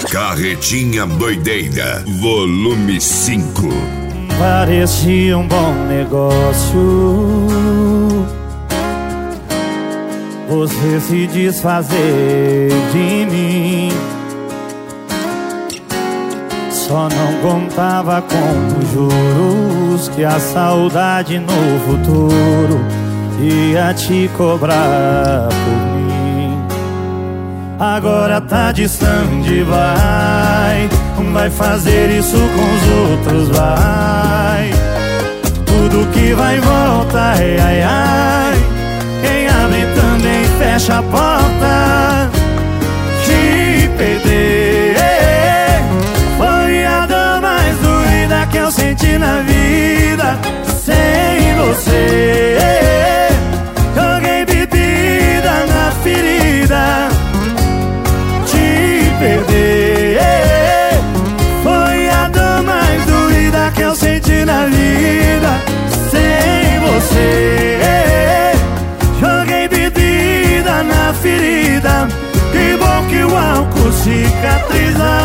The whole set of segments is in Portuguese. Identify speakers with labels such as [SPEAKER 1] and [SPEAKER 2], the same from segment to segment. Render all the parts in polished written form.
[SPEAKER 1] Carretinha Doideira, volume 5.
[SPEAKER 2] Parecia um bom negócio você se desfazer de mim. Só não contava com os juros que a saudade no futuro ia te cobrar por mim. Agora tá distante, vai fazer isso com os outros, vai. Tudo que vai e volta, ai, ai, ai. Quem abre também fecha a porta. Te perder foi a dor mais doída que eu senti na vida. Sem você joguei bebida na ferida. Te perder foi a dor mais doída que eu senti na vida. Sem você joguei bebida na ferida. Que bom que o álcool cicatriza.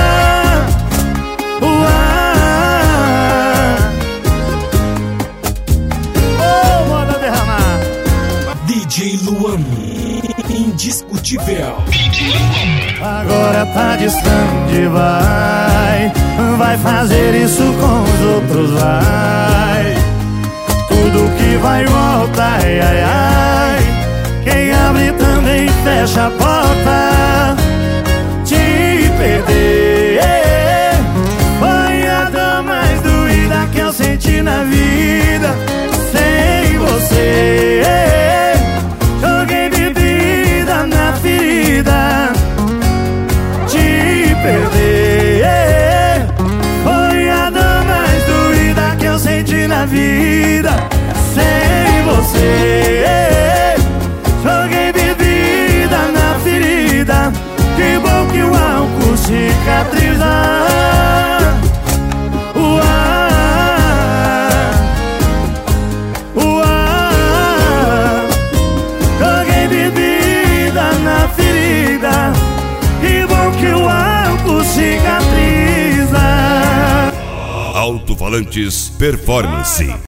[SPEAKER 2] Manda derramar.
[SPEAKER 3] DJ Luan, indiscutível.
[SPEAKER 2] Agora tá distante, vai fazer isso com os outros, vai. Tudo que vai e volta, ai, ai, ai. Quem abre também fecha a porta. Te perder foi a dor mais doída que eu senti na vida. Sem você joguei bebida na ferida. Te perder foi a dor mais doída que eu senti na vida. Sem você joguei bebida na ferida. Que bom que o álcool cicatriza. Joguei bebida na ferida. Que bom que o álcool cicatriza.
[SPEAKER 1] Alto-Falantes Performance.